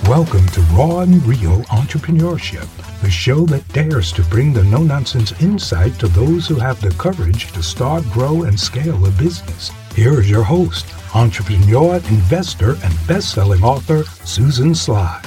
Welcome to Raw and Real Entrepreneurship, the show that dares to bring the no-nonsense insight to those who have the courage to start, grow, and scale a business. Here is your host, entrepreneur, investor, and best-selling author, Susan Sly.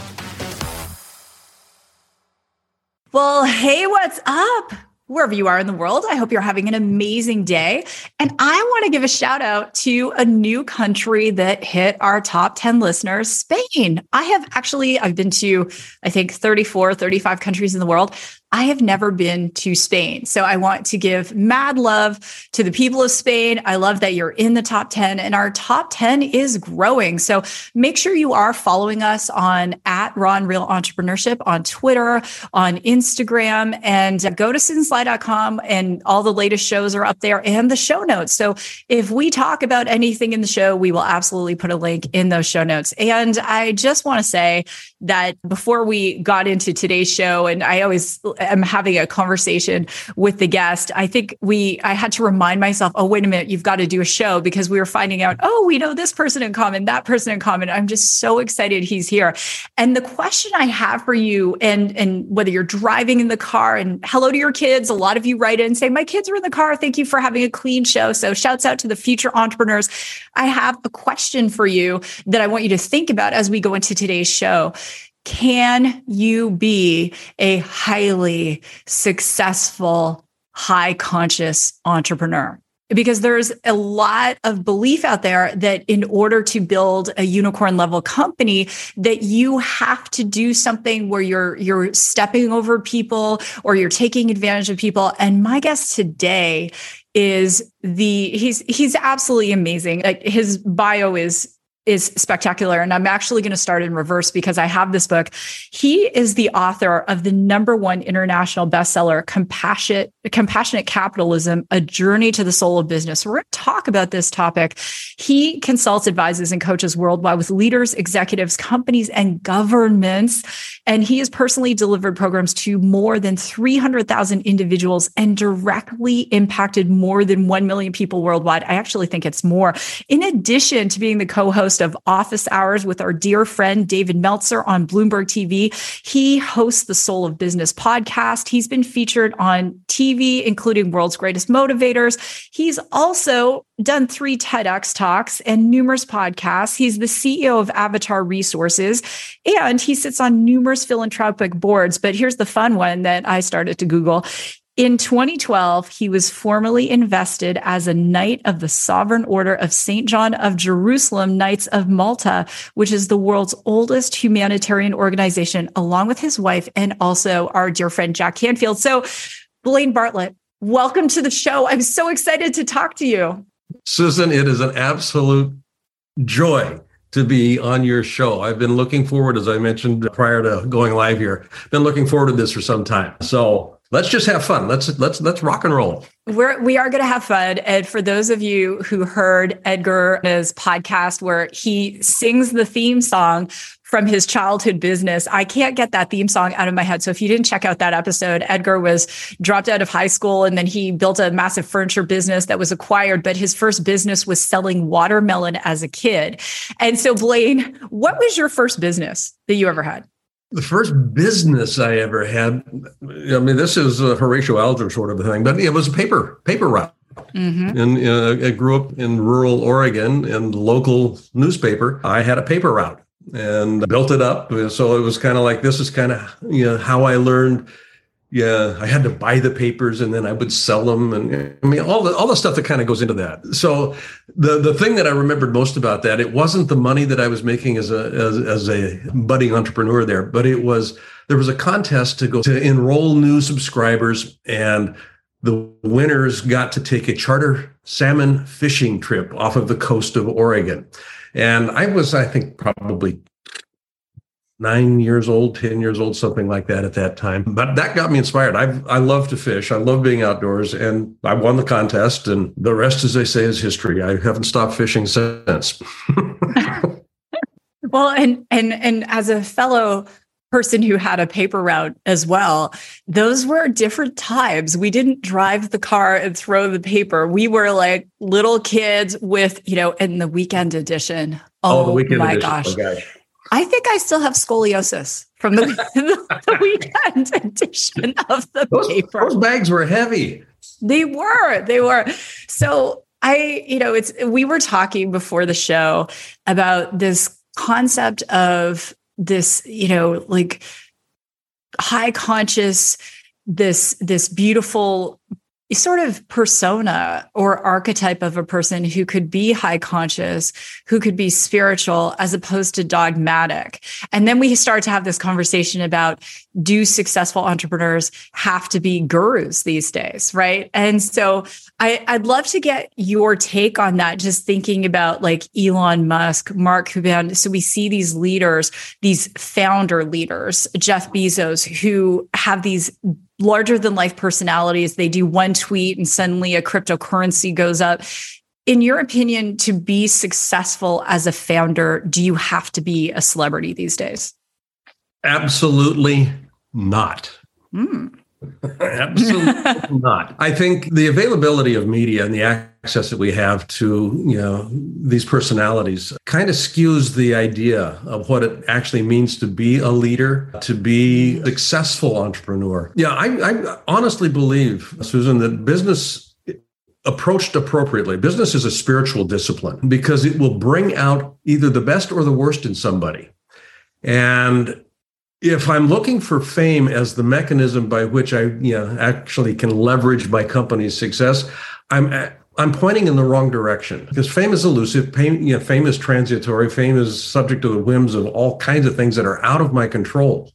Well, hey, what's up? Wherever you are in the world, I hope you're having an amazing day. And I want to give a shout out to a new country that hit our top 10 listeners, Spain. I've been to, I think, 34, 35 countries in the world. I have never been to Spain. So I want to give mad love to the people of Spain. I love that you're in the top 10 and our top 10 is growing. So make sure you are following us on @RawandRealEntrepreneurship on Twitter, on Instagram, and go to SusanSly.com and all the latest shows are up there and the show notes. So if we talk about anything in the show, we will absolutely put a link in those show notes. And I just want to say that before we got into today's show, and I'm having a conversation with the guest, I had to remind myself, oh, wait a minute, you've got to do a show, because we were finding out, oh, we know this person in common, that person in common. I'm just so excited he's here. And the question I have for you, and whether you're driving in the car, and hello to your kids, a lot of you write in and say, my kids are in the car. Thank you for having a clean show. So shouts out to the future entrepreneurs. I have a question for you that I want you to think about as we go into today's show. Can you be a highly successful, high conscious entrepreneur? Because there's a lot of belief out there that in order to build a unicorn level company, that you have to do something where you're stepping over people or you're taking advantage of people. And my guest today is he's absolutely amazing. Like, his bio is spectacular. And I'm actually going to start in reverse because I have this book. He is the author of the #1 international bestseller, Compassionate Capitalism, A Journey to the Soul of Business. We're going to talk about this topic. He consults, advises, and coaches worldwide with leaders, executives, companies, and governments. And he has personally delivered programs to more than 300,000 individuals and directly impacted more than 1 million people worldwide. I actually think it's more. In addition to being the co-host of Office Hours with our dear friend David Meltzer on Bloomberg TV, he hosts the Soul of Business podcast. He's been featured on TV, including World's Greatest Motivators. He's also done 3 TEDx talks and numerous podcasts. He's the CEO of Avatar Resources, and he sits on numerous philanthropic boards. But here's the fun one that I started to Google. In 2012, he was formally invested as a Knight of the Sovereign Order of St. John of Jerusalem, Knights of Malta, which is the world's oldest humanitarian organization, along with his wife and also our dear friend, Jack Canfield. So, Blaine Bartlett, welcome to the show. I'm so excited to talk to you. Susan, it is an absolute joy to be on your show. I've been looking forward, as I mentioned prior to going live here, been looking forward to this for some time. So let's just have fun. Let's rock and roll. We are going to have fun. And for those of you who heard Edgar's podcast where he sings the theme song from his childhood business, I can't get that theme song out of my head. So if you didn't check out that episode, Edgar was dropped out of high school and then he built a massive furniture business that was acquired, but his first business was selling watermelon as a kid. And so, Blaine, what was your first business that you ever had? The first business I ever had, I mean, this is a Horatio Alger sort of a thing, but it was a paper route. Mm-hmm. And I grew up in rural Oregon, and the local newspaper, I had a paper route and built it up. So it was kind of like, this is kind of, how I learned. Yeah, I had to buy the papers and then I would sell them. And I mean, all the stuff that kind of goes into that. So the thing that I remembered most about that, it wasn't the money that I was making as a budding entrepreneur there, but there was a contest to enroll new subscribers, and the winners got to take a charter salmon fishing trip off of the coast of Oregon. And I was, I think, probably 9 years old, 10 years old, something like that at that time. But that got me inspired. I love to fish. I love being outdoors, and I won the contest, and the rest, as they say, is history. I haven't stopped fishing since. Well, and as a fellow person who had a paper route as well, those were different times. We didn't drive the car and throw the paper. We were like little kids with, in the weekend edition. The weekend my edition. Gosh. Oh, gosh. I think I still have scoliosis from the weekend edition of the paper. Those bags were heavy. They were. So we were talking before the show about this concept of this, like high conscious, this beautiful sort of persona or archetype of a person who could be high conscious, who could be spiritual, as opposed to dogmatic. And then we start to have this conversation about, do successful entrepreneurs have to be gurus these days, right? And so I'd love to get your take on that, just thinking about like Elon Musk, Mark Cuban. So we see these leaders, these founder leaders, Jeff Bezos, who have these larger than life personalities. They do one tweet and suddenly a cryptocurrency goes up. In your opinion, to be successful as a founder, do you have to be a celebrity these days? Absolutely not. Absolutely not. I think the availability of media and the access that we have to, these personalities kind of skews the idea of what it actually means to be a leader, to be a successful entrepreneur. Yeah, I honestly believe, Susan, that business approached appropriately, business is a spiritual discipline because it will bring out either the best or the worst in somebody. And if I'm looking for fame as the mechanism by which I, actually can leverage my company's success, I'm pointing in the wrong direction, because fame is elusive. Fame is transitory. Fame is subject to the whims of all kinds of things that are out of my control.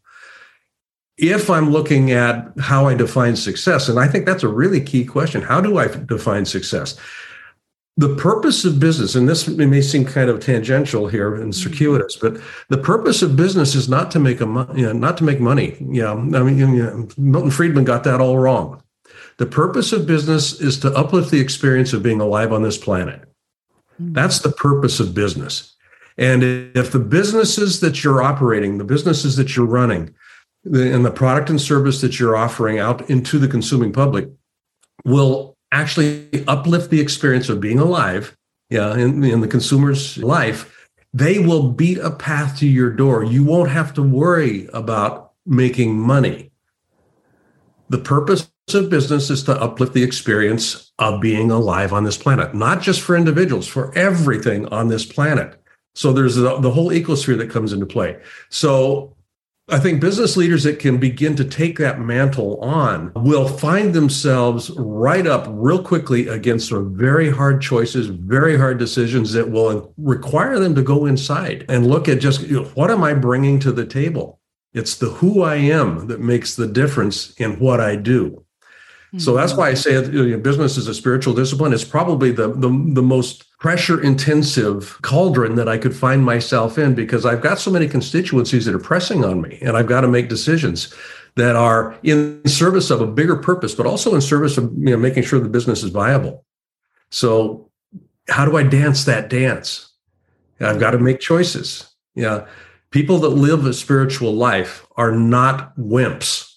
If I'm looking at how I define success, and I think that's a really key question, how do I define success? The purpose of business, and this may seem kind of tangential here and circuitous, but the purpose of business is not to make not to make money. Milton Friedman got that all wrong. The purpose of business is to uplift the experience of being alive on this planet. That's the purpose of business. And if the businesses that you're operating, the businesses that you're running, and the product and service that you're offering out into the consuming public will actually uplift the experience of being alive, in the consumer's life, they will beat a path to your door. You won't have to worry about making money. The purpose of business is to uplift the experience of being alive on this planet, not just for individuals, for everything on this planet. So there's the whole ecosphere that comes into play. So I think business leaders that can begin to take that mantle on will find themselves right up real quickly against some very hard choices, very hard decisions that will require them to go inside and look at just, what am I bringing to the table? It's the who I am that makes the difference in what I do. So that's why I say business is a spiritual discipline. It's probably the most pressure-intensive cauldron that I could find myself in, because I've got so many constituencies that are pressing on me, and I've got to make decisions that are in service of a bigger purpose, but also in service of making sure the business is viable. So how do I dance that dance? I've got to make choices. People that live a spiritual life are not wimps.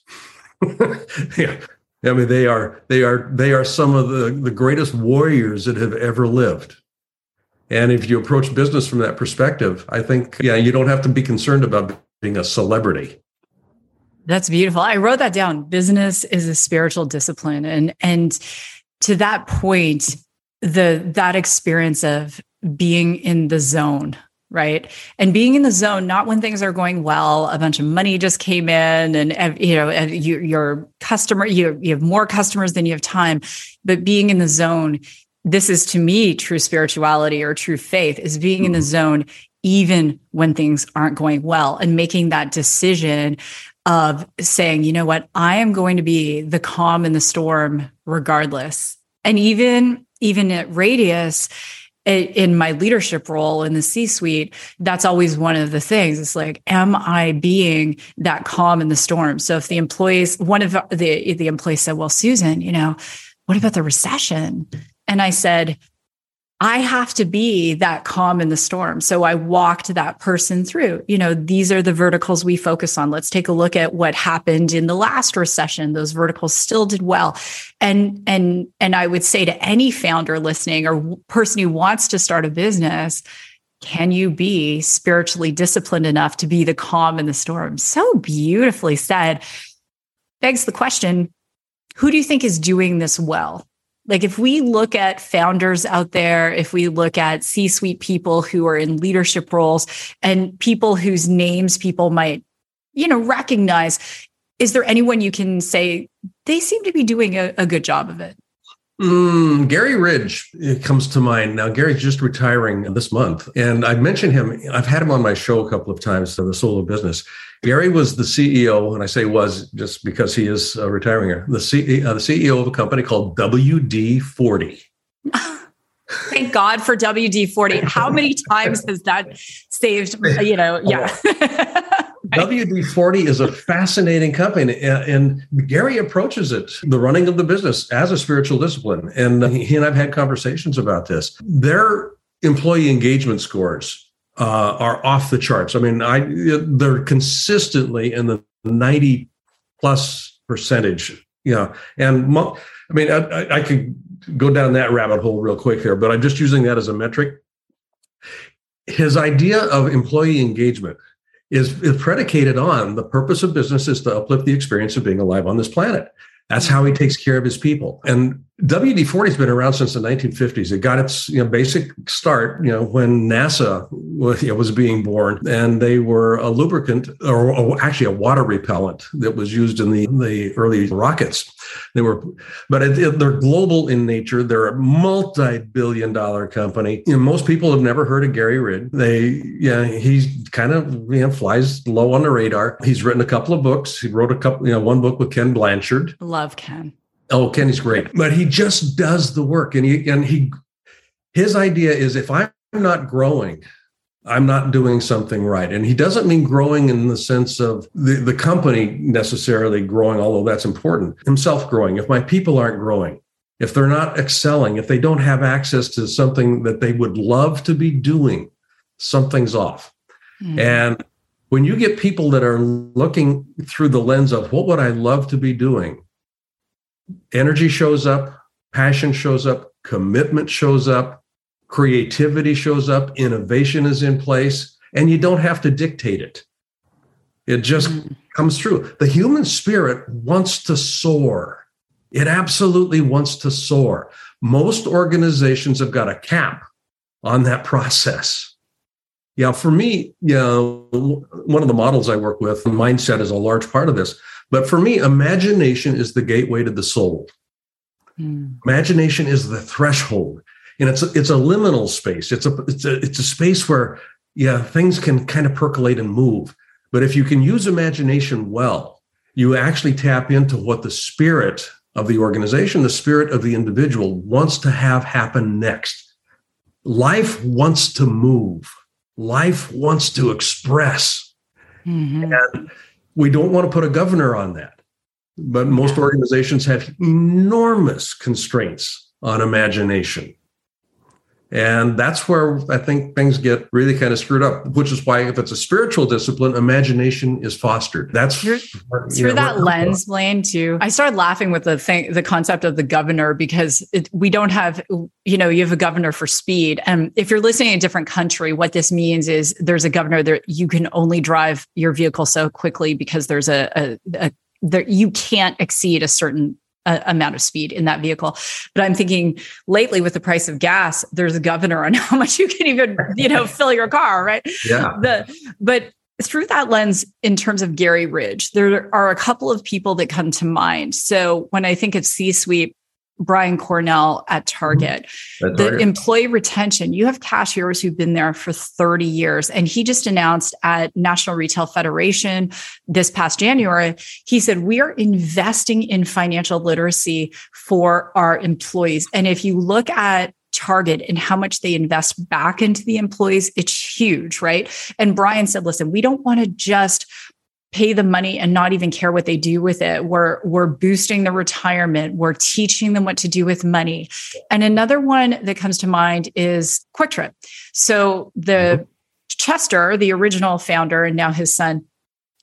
I mean, they are some of the greatest warriors that have ever lived. And if you approach business from that perspective, I think, you don't have to be concerned about being a celebrity. That's beautiful. I wrote that down. Business is a spiritual discipline. And to that point, that experience of being in the zone, right? And being in the zone, not when things are going well, a bunch of money just came in and, your customer, you have more customers than you have time, but being in the zone, this is to me, true spirituality or true faith, is being in the zone, even when things aren't going well, and making that decision of saying, you know what, I am going to be the calm in the storm regardless. And even at Radius, in my leadership role in the C-suite, that's always one of the things. It's like, am I being that calm in the storm? So if the employees, one of the employees said, well, Susan, what about the recession? And I said, I have to be that calm in the storm. So I walked that person through, these are the verticals we focus on. Let's take a look at what happened in the last recession. Those verticals still did well. And I would say to any founder listening or person who wants to start a business, can you be spiritually disciplined enough to be the calm in the storm? So beautifully said. Begs the question, who do you think is doing this well? Like if we look at founders out there, if we look at C-suite people who are in leadership roles and people whose names people might, recognize, is there anyone you can say they seem to be doing a good job of it? Gary Ridge comes to mind. Now, Gary's just retiring this month. And I mentioned him. I've had him on my show a couple of times, The Soul of Business. Gary was the CEO, and I say was just because he is retiring here, the CEO of a company called WD-40. Thank God for WD-40. How many times has that saved, yeah. WD-40 is a fascinating company, and Gary approaches it, the running of the business, as a spiritual discipline. And he and I've had conversations about this. Their employee engagement scores are off the charts. I mean, they're consistently in the 90+ percentage. And I could go down that rabbit hole real quick here, but I'm just using that as a metric. His idea of employee engagement is predicated on the purpose of business is to uplift the experience of being alive on this planet. That's how he takes care of his people. And WD-40 has been around since the 1950s. It got its basic start when NASA was being born, and they were a lubricant, or actually a water repellent that was used in the early rockets. They're global in nature. They're a multi-billion-dollar company. Most people have never heard of Gary Ridge. He's kind of flies low on the radar. He's written a couple of books. He wrote one book with Ken Blanchard. Love Ken. Oh, Kenny's great, but he just does the work, and his idea is if I'm not growing, I'm not doing something right. And he doesn't mean growing in the sense of the company necessarily growing, although that's important. Himself growing. If my people aren't growing, if they're not excelling, if they don't have access to something that they would love to be doing, something's off. Mm. And when you get people that are looking through the lens of what would I love to be doing, energy shows up, passion shows up, commitment shows up, creativity shows up, innovation is in place, and you don't have to dictate it. It just comes through. The human spirit wants to soar. It absolutely wants to soar. Most organizations have got a cap on that process. Yeah, for me, one of the models I work with, mindset is a large part of this. But for me, imagination is the gateway to the soul. Imagination is the threshold, and it's a liminal space. It's a space where things can kind of percolate and move. But if you can use imagination well, you actually tap into what the spirit of the organization, the spirit of the individual wants to have happen next. Life wants to move. Life wants to express. Mm-hmm. And we don't want to put a governor on that, but most organizations have enormous constraints on imagination. And that's where I think things get really kind of screwed up, which is why if it's a spiritual discipline, imagination is fostered. That's through that lens, Blaine, too. I started laughing with the concept of the governor because we don't have, you have a governor for speed. And if you're listening in a different country, what this means is there's a governor there. You can only drive your vehicle so quickly because there's you can't exceed a certain amount of speed in that vehicle. But I'm thinking lately with the price of gas, there's a governor on how much you can even, fill your car, right? Yeah. But through that lens, in terms of Gary Ridge, there are a couple of people that come to mind. So when I think of C-suite, Brian Cornell at Target, the employee retention, you have cashiers who've been there for 30 years. And he just announced at National Retail Federation this past January, he said, we are investing in financial literacy for our employees. And if you look at Target and how much they invest back into the employees, it's huge, right? And Brian said, listen, we don't want to just pay the money and not even care what they do with it. We're boosting the retirement. We're teaching them what to do with money. And another one that comes to mind is Quick Trip. So Chester, the original founder, and now his son,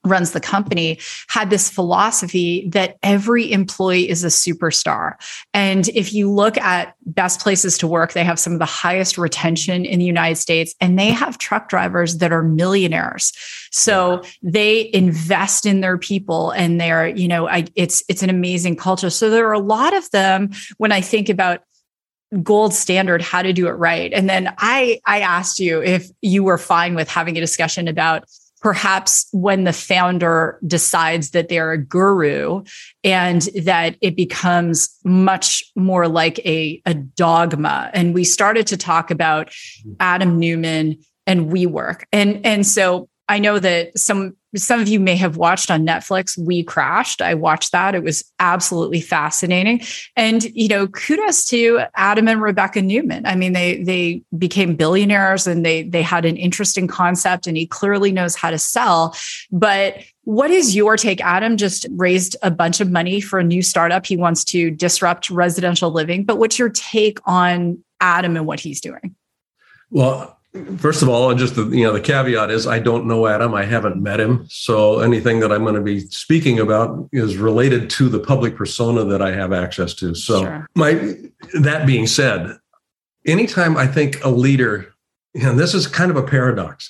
runs the company, had this philosophy that every employee is a superstar. And if you look at best places to work, they have some of the highest retention in the United States, and they have truck drivers that are millionaires. So they invest in their people, and they're, it's an amazing culture. So there are a lot of them when I think about gold standard, how to do it right. And then I asked you if you were fine with having a discussion about perhaps when the founder decides that they're a guru and that it becomes much more like a dogma. And we started to talk about Adam Neumann and WeWork. And so I know that some of you may have watched on Netflix, We Crashed. I watched that. It was absolutely fascinating. And, kudos to Adam and Rebecca Neumann. I mean, they became billionaires, and they had an interesting concept, and he clearly knows how to sell. But what is your take? Adam just raised a bunch of money for a new startup. He wants to disrupt residential living. But what's your take on Adam and what he's doing? Well, first of all, just the caveat is I don't know Adam. I haven't met him. So anything that I'm going to be speaking about is related to the public persona that I have access to. So sure. That being said, anytime I think a leader, and this is kind of a paradox,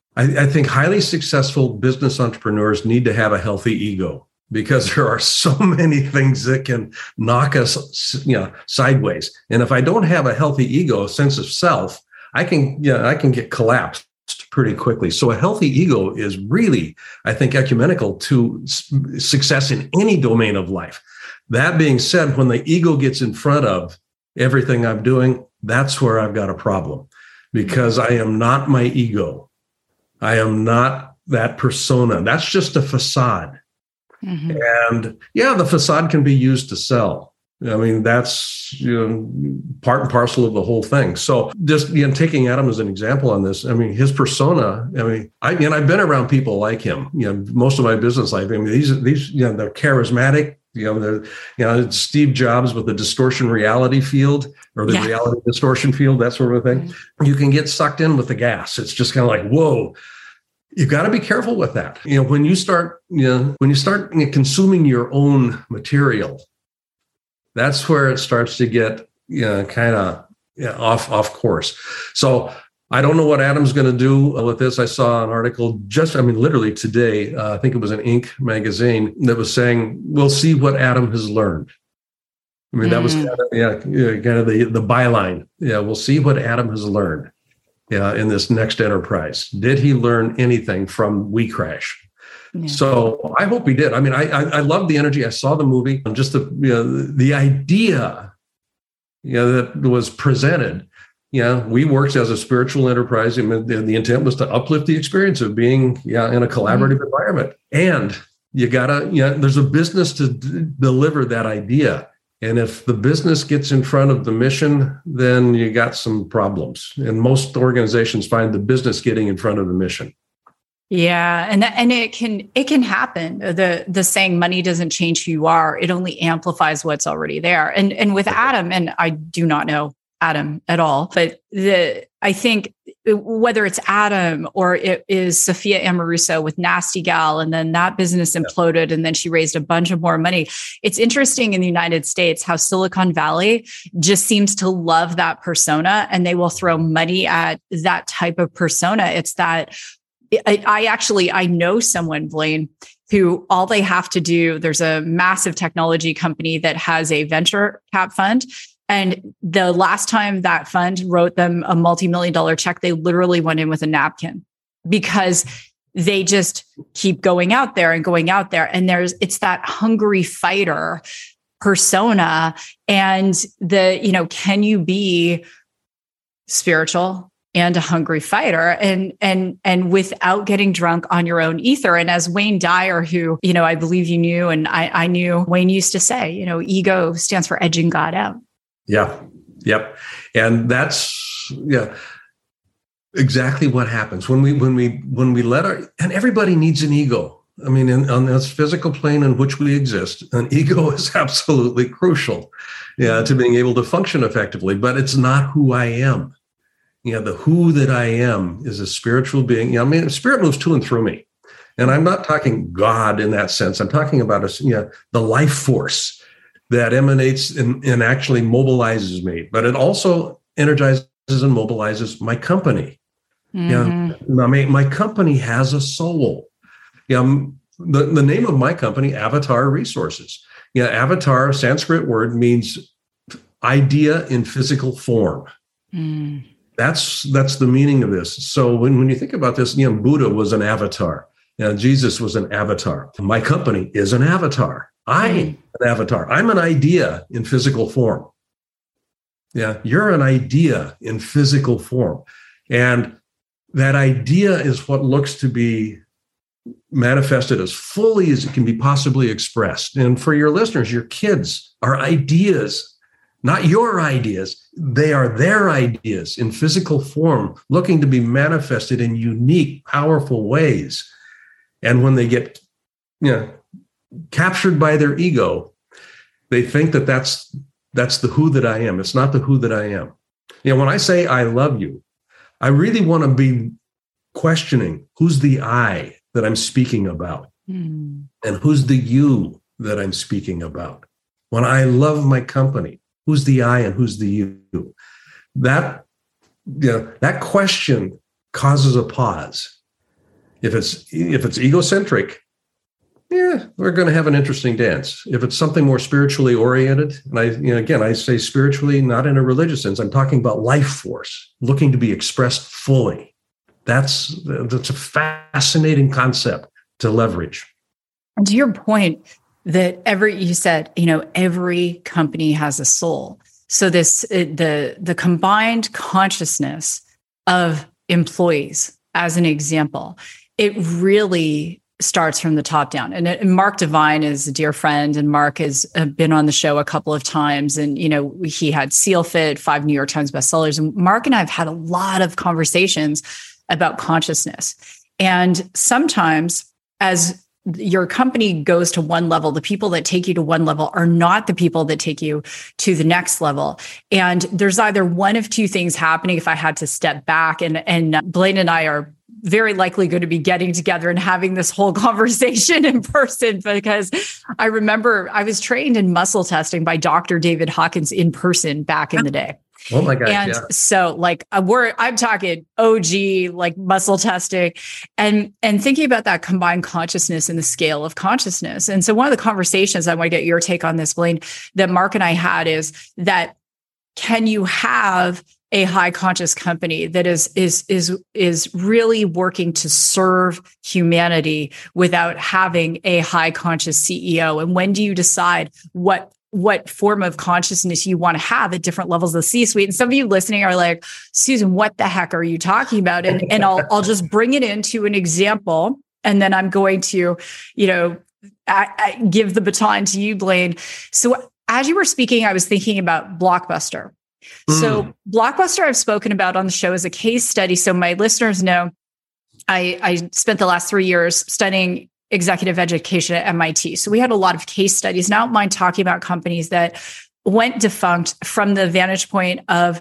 I think highly successful business entrepreneurs need to have a healthy ego, because there are so many things that can knock us, sideways. And if I don't have a healthy ego, a sense of self, I can get collapsed pretty quickly. So a healthy ego is really, I think, ecumenical to success in any domain of life. That being said, when the ego gets in front of everything I'm doing, that's where I've got a problem, because I am not my ego. I am not that persona. That's just a facade. Mm-hmm. And the facade can be used to sell. I mean, that's part and parcel of the whole thing. So just taking Adam as an example on this, I mean, his persona, I've been around people like him, most of my business life. I mean, these they're charismatic, they're Steve Jobs with the distortion reality field, or the reality distortion field, that sort of thing. Mm-hmm. You can get sucked in with the gas. It's just kind of like, whoa. You've got to be careful with that. When you start consuming your own material, that's where it starts to get kind of off course. So I don't know what Adam's going to do with this. I saw an article literally today, I think it was an Inc. magazine, that was saying, we'll see what Adam has learned. I mean, that was kind of the byline. Yeah, we'll see what Adam has learned in this next enterprise. Did he learn anything from We Crash? Yeah. So I hope he did. I mean, I love the energy. I saw the movie, and just the idea, that was presented. We worked as a spiritual enterprise, and the intent was to uplift the experience of being, in a collaborative environment. And you gotta, there's a business to deliver that idea. And if the business gets in front of the mission, then you got some problems. And most organizations find the business getting in front of the mission. Yeah. And it can happen. The saying, money doesn't change who you are. It only amplifies what's already there. And with Adam, and I do not know Adam at all, but I think whether it's Adam or it is Sophia Amoruso with Nasty Gal, and then that business imploded, and then she raised a bunch of more money. It's interesting in the United States how Silicon Valley just seems to love that persona, and they will throw money at that type of persona. It's that I know someone, Blaine, who all they have to do, there's a massive technology company that has a venture cap fund. And the last time that fund wrote them a multi-million-dollar check, they literally went in with a napkin, because they just keep going out there. And it's that hungry fighter persona. And can you be spiritual and a hungry fighter and without getting drunk on your own ether? And as Wayne Dyer, who, I believe you knew, and I knew, Wayne used to say, ego stands for edging God out. Yeah. Yep. And that's exactly what happens when we let and everybody needs an ego. I mean, on this physical plane in which we exist, an ego is absolutely crucial, to being able to function effectively, but it's not who I am. The who that I am is a spiritual being. Spirit moves to and through me. And I'm not talking God in that sense. I'm talking about the life force that emanates and actually mobilizes me. But it also energizes and mobilizes my company. My company has a soul. The name of my company, Avatar Resources. Avatar, Sanskrit word, means idea in physical form. That's the meaning of this. So when you think about this, Buddha was an avatar. Jesus was an avatar. My company is an avatar. I'm an avatar. I'm an idea in physical form. Yeah, you're an idea in physical form. And that idea is what looks to be manifested as fully as it can be possibly expressed. And for your listeners, your kids are ideas, not your ideas. They are their ideas in physical form, looking to be manifested in unique, powerful ways. And when they get captured by their ego, they think that that's the who that I am. It's not the who that I am. When I say I love you, I really want to be questioning who's the I that I'm speaking about and who's the you that I'm speaking about. When I love my company, who's the I and who's the you? That question causes a pause. If it's egocentric, we're going to have an interesting dance. If it's something more spiritually oriented, and I say spiritually, not in a religious sense, I'm talking about life force, looking to be expressed fully. That's a fascinating concept to leverage. And to your point that you said, every company has a soul. So the combined consciousness of employees, as an example, it really starts from the top down. And Mark Divine is a dear friend, and Mark has been on the show a couple of times. And, he had SealFit, 5 New York Times bestsellers. And Mark and I have had a lot of conversations about consciousness. And sometimes as your company goes to one level, the people that take you to one level are not the people that take you to the next level. And there's either one of two things happening. If I had to step back, and Blaine and I are very likely going to be getting together and having this whole conversation in person, because I remember I was trained in muscle testing by Dr. David Hawkins in person back in the day. Oh my gosh. And so I'm talking OG, muscle testing and thinking about that combined consciousness and the scale of consciousness. And so one of the conversations I want to get your take on this, Blaine, that Mark and I had is that, can you have a high conscious company that is really working to serve humanity without having a high conscious CEO? And when do you decide what form of consciousness you want to have at different levels of the C-suite? And some of you listening are like, Susan, what the heck are you talking about? And I'll just bring it into an example, and then I'm going to, give the baton to you, Blaine. So as you were speaking, I was thinking about Blockbuster. So Blockbuster I've spoken about on the show as a case study. So my listeners know I spent the last 3 years studying executive education at MIT. So we had a lot of case studies. And I don't mind talking about companies that went defunct from the vantage point of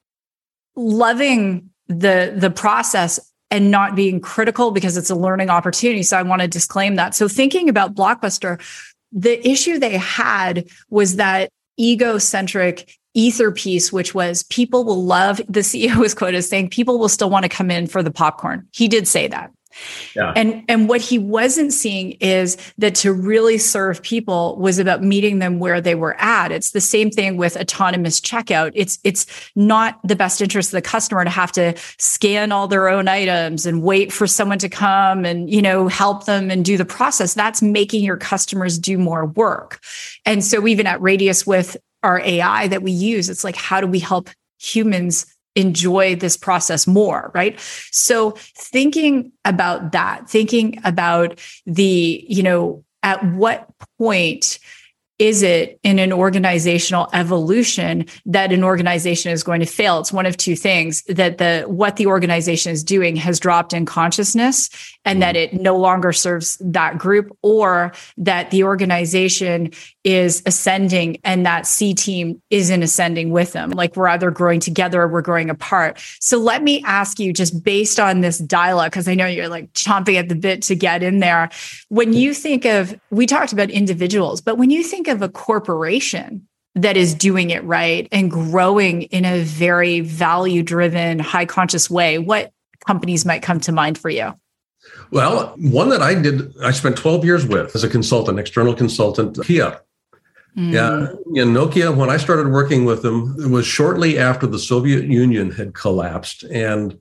loving the process and not being critical, because it's a learning opportunity. So I want to disclaim that. So thinking about Blockbuster, the issue they had was that egocentric ether piece, which was people will love, the CEO was quoted as saying, people will still want to come in for the popcorn. He did say that. Yeah. And what he wasn't seeing is that to really serve people was about meeting them where they were at. It's the same thing with autonomous checkout. It's not the best interest of the customer to have to scan all their own items and wait for someone to come and, help them and do the process. That's making your customers do more work. And so even at Radius with our AI that we use, it's like, how do we help humans enjoy this process more, right? So thinking about that, thinking about the, at what point is it in an organizational evolution that an organization is going to fail? It's one of two things, that what the organization is doing has dropped in consciousness and that it no longer serves that group, or that the organization is ascending and that C team isn't ascending with them. Like we're either growing together or we're growing apart. So let me ask you, just based on this dialogue, because I know you're like chomping at the bit to get in there. When you think of, we talked about individuals, but when you think of a corporation that is doing it right and growing in a very value-driven, high-conscious way, what companies might come to mind for you? Well, one that I spent 12 years with as a consultant, external consultant, Nokia. Yeah, Nokia, when I started working with them, it was shortly after the Soviet Union had collapsed. And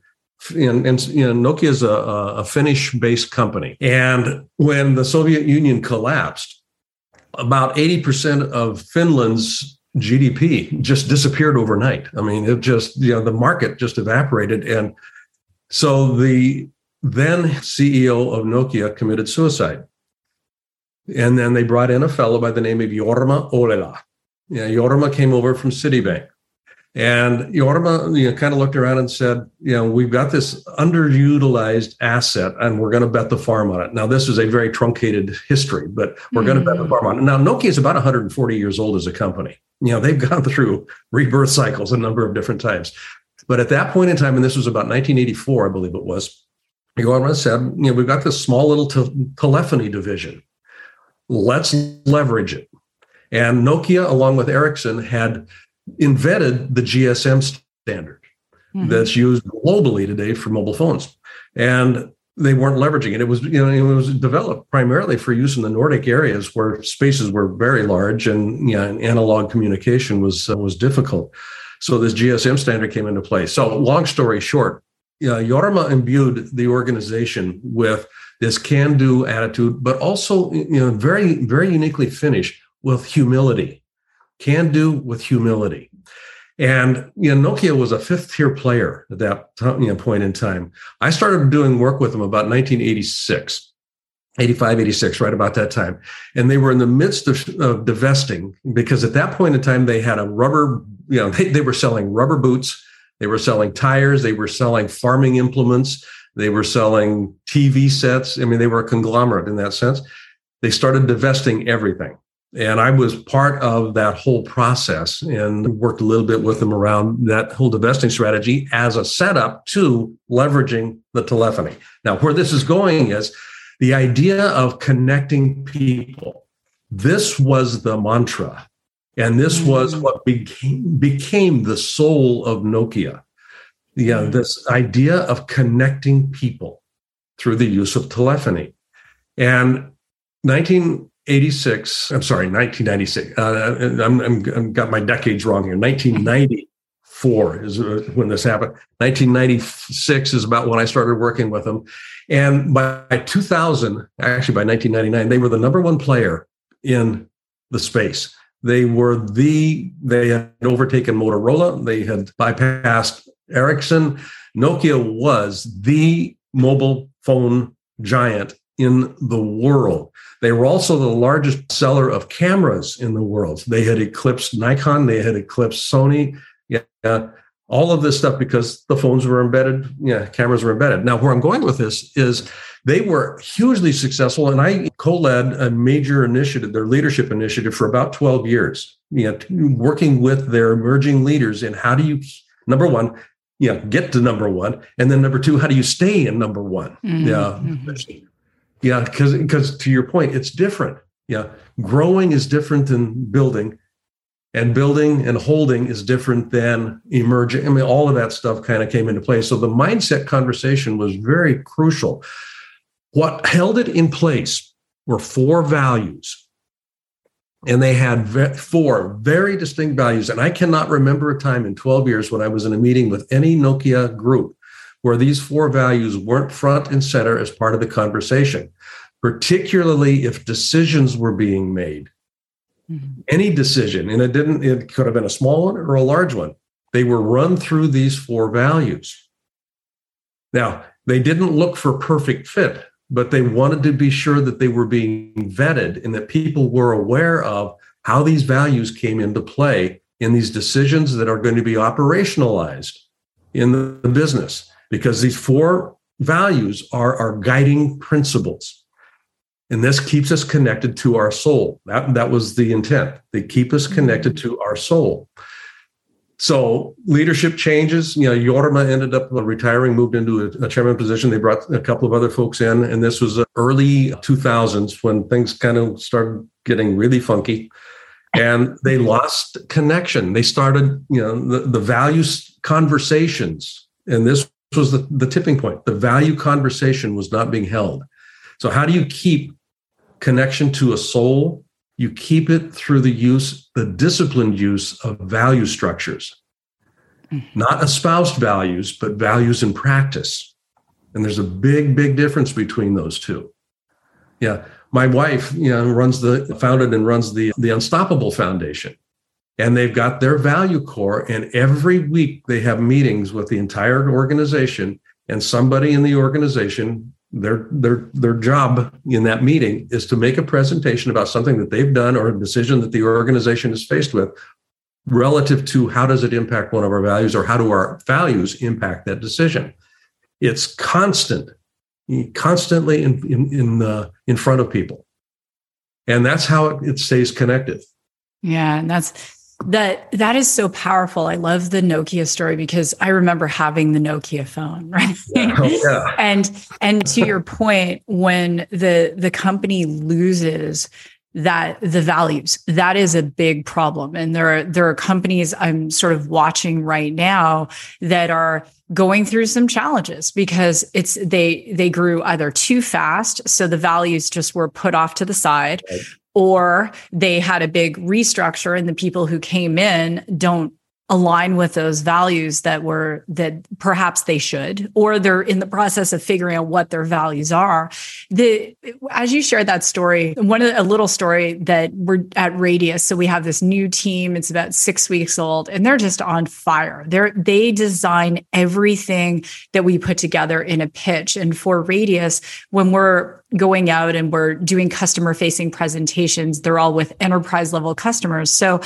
Nokia is a Finnish-based company. And when the Soviet Union collapsed, about 80% of Finland's GDP just disappeared overnight. I mean, it just, the market just evaporated. And so the then CEO of Nokia committed suicide. And then they brought in a fellow by the name of Jorma Ollila. Jorma came over from Citibank. And Jorma, kind of looked around and said, we've got this underutilized asset and we're going to bet the farm on it. Now, this is a very truncated history, but we're going to bet the farm on it. Now, Nokia is about 140 years old as a company. They've gone through rebirth cycles a number of different times. But at that point in time, and this was about 1984, I believe it was, Jorma said, we've got this small little telephony division. Let's leverage it. And Nokia, along with Ericsson, had invented the GSM standard that's used globally today for mobile phones. And they weren't leveraging it. It was, it was developed primarily for use in the Nordic areas where spaces were very large and analog communication was difficult. So this GSM standard came into play. So long story short, Jorma imbued the organization with this can-do attitude, but also, very, very uniquely Finnish, with humility. Can do with humility. And Nokia was a fifth-tier player at that point in time. I started doing work with them about 1986, 85, 86, right about that time. And they were in the midst of divesting, because at that point in time, they had a rubber, they were selling rubber boots, they were selling tires, they were selling farming implements, they were selling TV sets. I mean, they were a conglomerate in that sense. They started divesting everything. And I was part of that whole process and worked a little bit with them around that whole divesting strategy as a setup to leveraging the telephony. Now, where this is going is the idea of connecting people. This was the mantra. And this was what became the soul of Nokia. This idea of connecting people through the use of telephony. And 1996. I'm got my decades wrong here. 1994 is when this happened. 1996 is about when I started working with them. And by 2000, actually by 1999, they were the number one player in the space. They had overtaken Motorola. They had bypassed Ericsson. Nokia was the mobile phone giant in the world. They were also the largest seller of cameras in the world. They had eclipsed Nikon. They had eclipsed Sony. All of this stuff because the phones were embedded. Cameras were embedded. Now, where I'm going with this is they were hugely successful, and I co-led a major initiative, their leadership initiative, for about 12 years, working with their emerging leaders in how do you, number one, get to number one, and then number two, how do you stay in number one? Because to your point, it's different. Growing is different than building, and building and holding is different than emerging. I mean, all of that stuff kind of came into play. So the mindset conversation was very crucial. What held it in place were four values. And they had four very distinct values. And I cannot remember a time in 12 years when I was in a meeting with any Nokia group where these four values weren't front and center as part of the conversation, particularly if decisions were being made. Any decision, and it could have been a small one or a large one, they were run through these four values. Now, they didn't look for perfect fit, but they wanted to be sure that they were being vetted and that people were aware of how these values came into play in these decisions that are going to be operationalized in the business, because these 4 values are our guiding principles. And this keeps us connected to our soul. That was the intent. They keep us connected to our soul. So leadership changes. Jorma ended up retiring, moved into a chairman position. They brought a couple of other folks in, and this was early 2000s when things kind of started getting really funky. And they lost connection. They started, the values conversations. And this was the tipping point. The value conversation was not being held. So how do you keep connection to a soul? You keep it through the disciplined use of value structures, not espoused values, but values in practice. And there's a big, big difference between those two. Yeah. My wife, founded and runs the Unstoppable Foundation, and they've got their value core. And every week they have meetings with the entire organization, and somebody in the organization, their job in that meeting is to make a presentation about something that they've done or a decision that the organization is faced with relative to how does it impact one of our values, or how do our values impact that decision. It's constantly in front of people. And that's how it stays connected. Yeah. And that is so powerful. I love the Nokia story because I remember having the Nokia phone, right? Yeah. Oh, yeah. And to your point, when the company loses the values, that is a big problem. And there are companies I'm sort of watching right now that are going through some challenges because they grew either too fast, so the values just were put off to the side, right, or they had a big restructure and the people who came in don't align with those values that perhaps they should, or they're in the process of figuring out what their values are. As you shared that story, a little story that we're at Radius. So we have this new team. It's about 6 weeks old, and they're just on fire. They design everything that we put together in a pitch. And for Radius, when we're going out and we're doing customer facing presentations, they're all with enterprise level customers. So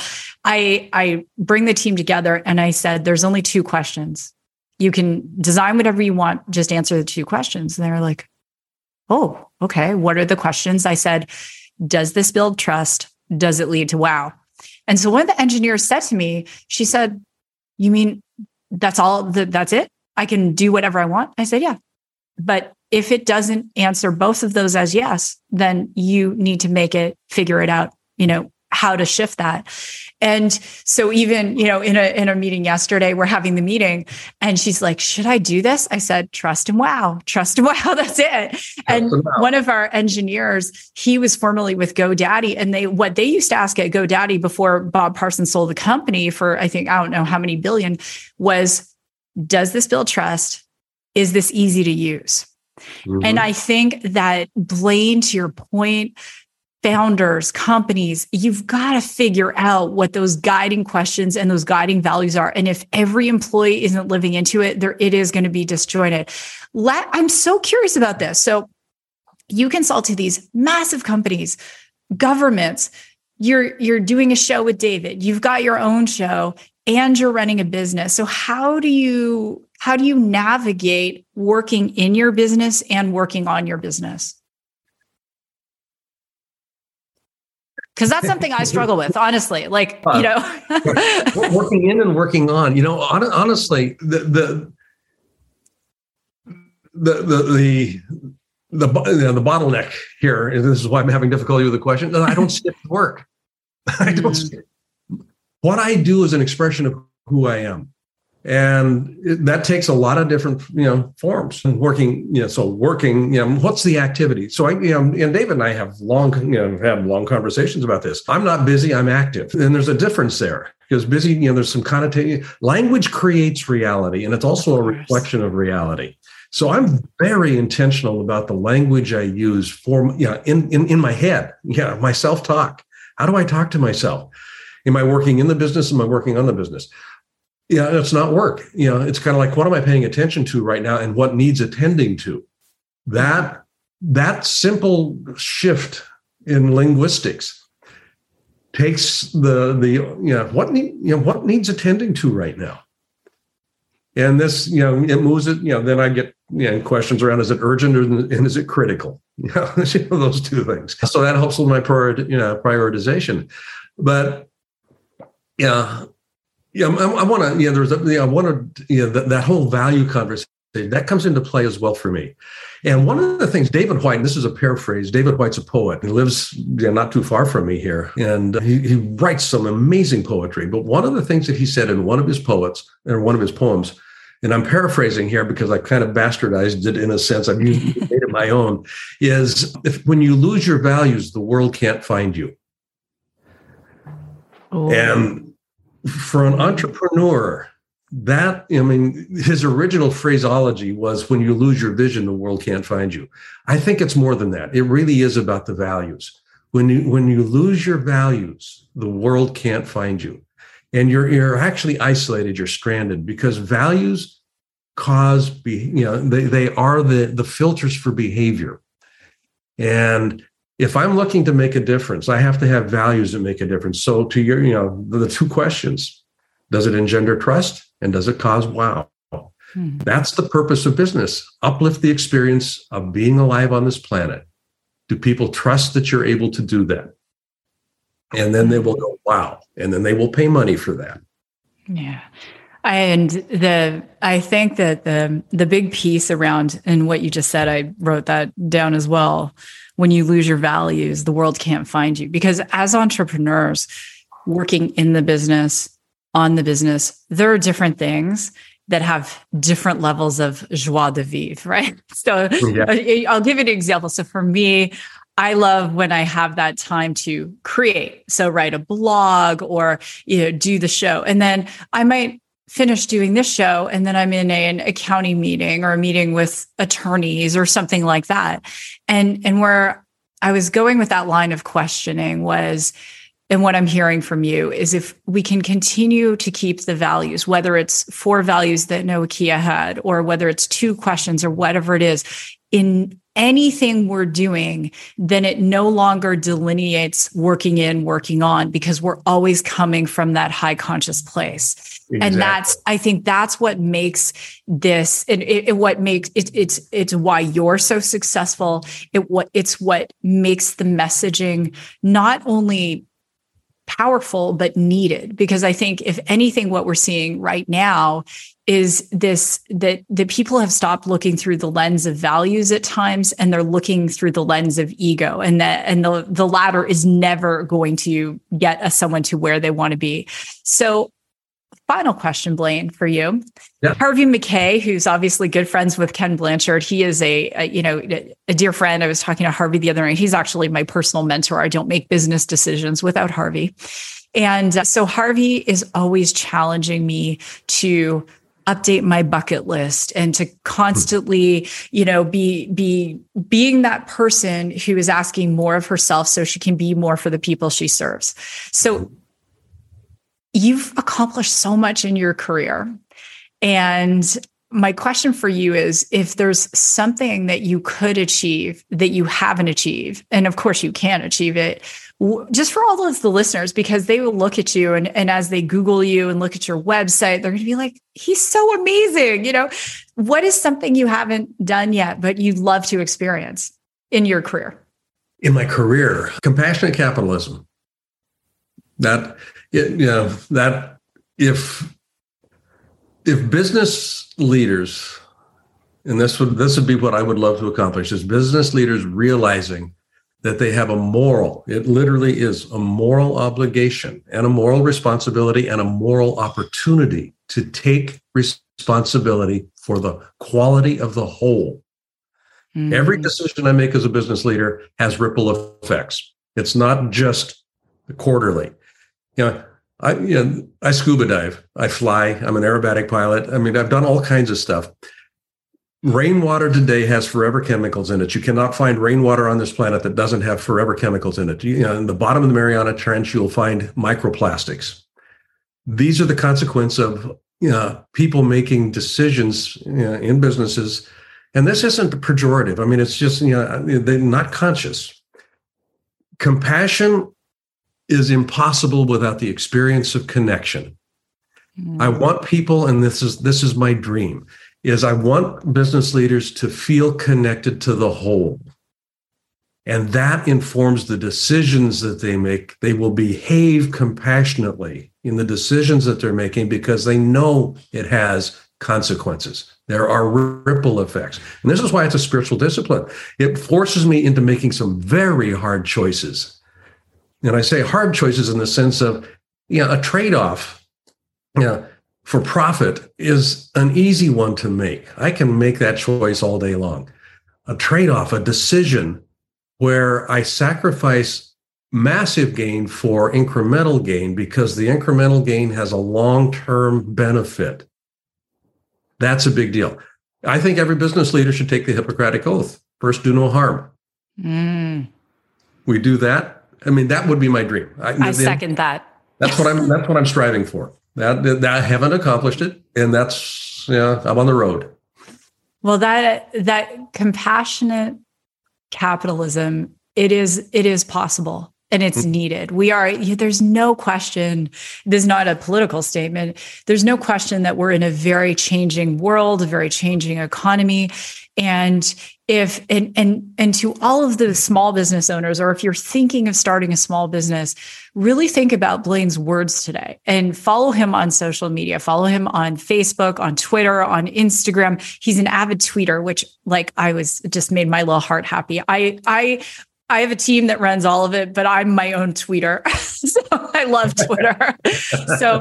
I bring the team together and I said, there's only 2 questions. You can design whatever you want, just answer the 2 questions. And they're like, oh, okay. What are the questions? I said, does this build trust? Does it lead to wow? And so one of the engineers said to me, she said, you mean that's all, that's it? I can do whatever I want? I said, yeah. But if it doesn't answer both of those as yes, then you need to figure it out, how to shift that. And so even, in a meeting yesterday, we're having the meeting and she's like, should I do this? I said, trust and wow, that's it. And one of our engineers, he was formerly with GoDaddy, and what they used to ask at GoDaddy before Bob Parsons sold the company for, I don't know how many billion, was, does this build trust? Is this easy to use? Mm-hmm. And I think that, Blaine, to your point, founders, companies, you've got to figure out what those guiding questions and those guiding values are. And if every employee isn't living into it, it is going to be disjointed. I'm so curious about this. So you consult to these massive companies, governments. You're doing a show with David. You've got your own show and you're running a business. So how do you navigate working in your business and working on your business? Because that's something I struggle with, honestly. Working in and working on. Honestly, the bottleneck here, and this is why I'm having difficulty with the question. I don't skip work. I don't skip. What I do is an expression of who I am. And that takes a lot of different, forms. And working, what's the activity? So and David and I have long conversations about this. I'm not busy, I'm active. And there's a difference there because busy, there's some connotation. Language creates reality, and it's also a reflection of reality. So I'm very intentional about the language I use for, in my head, my self-talk. How do I talk to myself? Am I working in the business? Am I working on the business? Yeah, it's not work. It's kind of like, what am I paying attention to right now and what needs attending to? That simple shift in linguistics takes what needs attending to right now. And this, it moves it, then I get questions around, is it urgent and is it critical? Those two things. So that helps with my prioritization. But I want to, that whole value conversation, that comes into play as well for me. And one of the things, David Whyte, and this is a paraphrase, David Whyte's a poet. He lives not too far from me here. And he writes some amazing poetry. But one of the things that he said in one of his poems, and I'm paraphrasing here because I kind of bastardized it in a sense, I've made it my own, is when you lose your values, the world can't find you. Oh. And for an entrepreneur, his original phraseology was, when you lose your vision, the world can't find you. I think it's more than that. It really is about the values. When you lose your values, the world can't find you. And you're actually isolated, you're stranded, because values cause, they are the filters for behavior. And if I'm looking to make a difference, I have to have values that make a difference. So to your, the two questions, does it engender trust and does it cause wow? Mm-hmm. That's the purpose of business. Uplift the experience of being alive on this planet. Do people trust that you're able to do that? And then they will go, wow. And then they will pay money for that. Yeah. And I think that the big piece around, and what you just said, I wrote that down as well. When you lose your values, the world can't find you. Because as entrepreneurs working in the business, on the business, there are different things that have different levels of joie de vivre, right? So yeah. I'll give you an example. So for me, I love when I have that time to create. So write a blog or do the show. And then I might finish doing this show, and then I'm in an accounting meeting or a meeting with attorneys or something like that. And where I was going with that line of questioning was, and what I'm hearing from you is, if we can continue to keep the values, whether it's 4 values that Nokia had, or whether it's 2 questions or whatever it is, in anything we're doing, then it no longer delineates working in, working on, because we're always coming from that high conscious place. Exactly. And I think that's what makes this, it's why you're so successful. It's what makes the messaging not only powerful, but needed. Because I think, if anything, what we're seeing right now is that people have stopped looking through the lens of values at times, and they're looking through the lens of ego, and the latter is never going to get someone to where they want to be. So, final question, Blaine, for you. Yeah. Harvey Mackay, who's obviously good friends with Ken Blanchard, he is a dear friend. I was talking to Harvey the other night. He's actually my personal mentor. I don't make business decisions without Harvey. And so Harvey is always challenging me to update my bucket list and to constantly, be being that person who is asking more of herself so she can be more for the people she serves. So you've accomplished so much in your career. And my question for you is, if there's something that you could achieve that you haven't achieved, and of course you can achieve it, just for all of the listeners, because they will look at you and as they Google you and look at your website, they're going to be like, he's so amazing. What is something you haven't done yet, but you'd love to experience in your career? In my career, compassionate capitalism. That if business leaders, and this would be what I would love to accomplish, is business leaders realizing that they have it literally is a moral obligation and a moral responsibility and a moral opportunity to take responsibility for the quality of the whole. Mm-hmm. Every decision I make as a business leader has ripple effects. It's not just quarterly. I scuba dive, I fly, I'm an aerobatic pilot. I mean, I've done all kinds of stuff. Rainwater today has forever chemicals in it. You cannot find rainwater on this planet that doesn't have forever chemicals in it. In the bottom of the Mariana Trench, you'll find microplastics. These are the consequence of people making decisions in businesses. And this isn't pejorative. I mean, it's just, they're not conscious. Compassion is impossible without the experience of connection. I want people, and this is my dream, is I want business leaders to feel connected to the whole. And that informs the decisions that they make. They will behave compassionately in the decisions that they're making because they know it has consequences. There are ripple effects. And this is why it's a spiritual discipline. It forces me into making some very hard choices. And I say hard choices in the sense of, a trade-off for profit is an easy one to make. I can make that choice all day long. A trade-off, a decision where I sacrifice massive gain for incremental gain because the incremental gain has a long-term benefit. That's a big deal. I think every business leader should take the Hippocratic Oath. First, do no harm. We do that. I mean, that would be my dream. I second that. That's what I'm striving for. That I haven't accomplished it, and that's I'm on the road. Well, that compassionate capitalism, it is possible. And it's needed. There's no question, this is not a political statement. There's no question that we're in a very changing world, a very changing economy. And to all of the small business owners, or if you're thinking of starting a small business, really think about Blaine's words today and follow him on social media, follow him on Facebook, on Twitter, on Instagram. He's an avid tweeter, which just made my little heart happy. I have a team that runs all of it, but I'm my own tweeter. So I love Twitter. So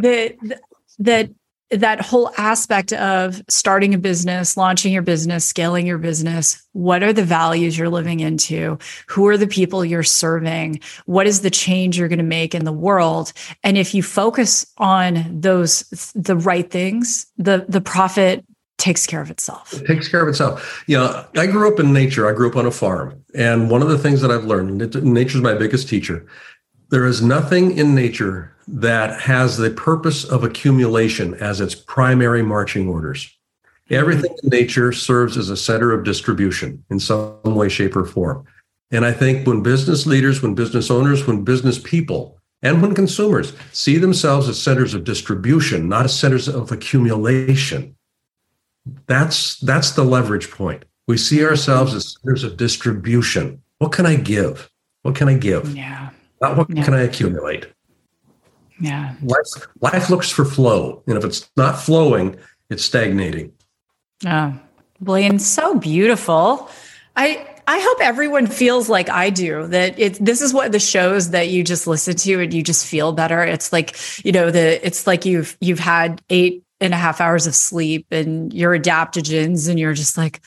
that whole aspect of starting a business, launching your business, scaling your business, what are the values you're living into? Who are the people you're serving? What is the change you're going to make in the world? And if you focus on the right things, the profit takes care of itself. It takes care of itself. I grew up in nature. I grew up on a farm. And one of the things that I've learned, nature's my biggest teacher. There is nothing in nature that has the purpose of accumulation as its primary marching orders. Everything in nature serves as a center of distribution in some way, shape, or form. And I think when business leaders, when business owners, when business people, and when consumers see themselves as centers of distribution, not as centers of accumulation, that's the leverage point. We see ourselves as centers of distribution. What can I give? What can I give? Yeah. Not what can I accumulate? Yeah. Life looks for flow. And if it's not flowing, it's stagnating. Oh, Blaine, so beautiful. I hope everyone feels like I do, that this is what the shows that you just listen to and you just feel better. It's like, it's like you've had 8.5 hours of sleep and your adaptogens and you're just like,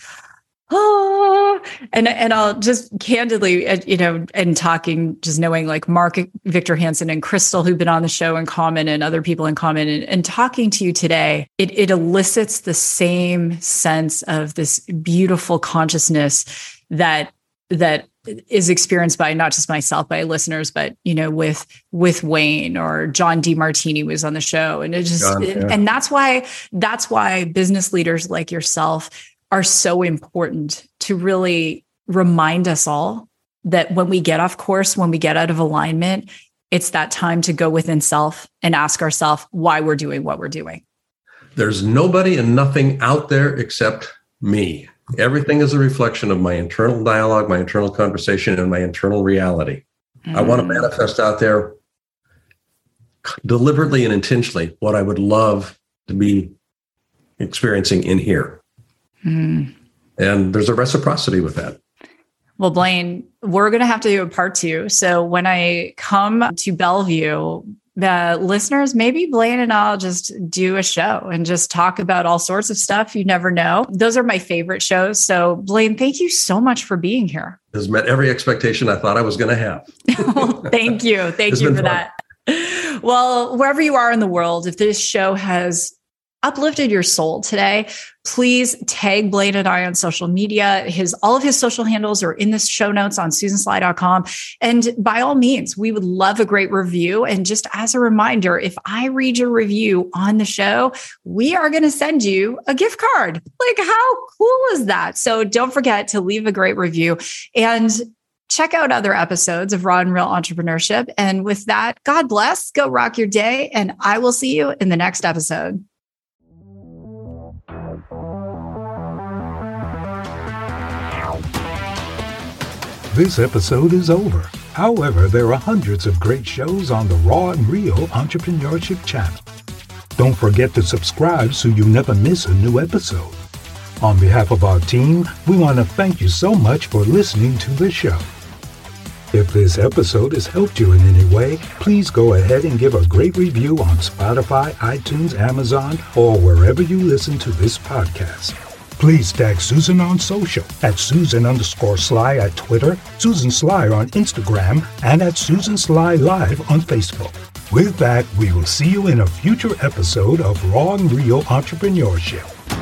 and I'll just candidly, and talking, just knowing like Mark Victor Hansen and Crystal, who've been on the show in common, and other people in common, and talking to you today, it elicits the same sense of this beautiful consciousness that is experienced by not just myself, by listeners, but, with Wayne, or John DeMartini was on the show. And and that's why business leaders like yourself are so important, to really remind us all that when we get off course, when we get out of alignment, it's that time to go within self and ask ourselves why we're doing what we're doing. There's nobody and nothing out there except me. Everything is a reflection of my internal dialogue, my internal conversation, and my internal reality. I want to manifest out there deliberately and intentionally what I would love to be experiencing in here. And there's a reciprocity with that. Well, Blaine, we're going to have to do a part 2. So when I come to Bellevue, the listeners, maybe Blaine and I'll just do a show and just talk about all sorts of stuff. You never know. Those are my favorite shows. So Blaine, thank you so much for being here. It has met every expectation I thought I was going to have. Well, thank you. Thank you for that. Well, wherever you are in the world, if this show has uplifted your soul today, please tag Blaine and I on social media. All of his social handles are in the show notes on SusanSly.com. And by all means, we would love a great review. And just as a reminder, if I read your review on the show, we are going to send you a gift card. Like, how cool is that? So don't forget to leave a great review. And check out other episodes of Raw and Real Entrepreneurship. And with that, God bless, go rock your day, and I will see you in the next episode. This episode is over. However, there are hundreds of great shows on the Raw and Real Entrepreneurship channel. Don't forget to subscribe so you never miss a new episode. On behalf of our team, we want to thank you so much for listening to the show. If this episode has helped you in any way, please go ahead and give a great review on Spotify, iTunes, Amazon, or wherever you listen to this podcast. Please tag Susan on social at Susan_Sly at Twitter, Susan Sly on Instagram, and at Susan Sly Live on Facebook. With that, we will see you in a future episode of Raw and Real Entrepreneurship.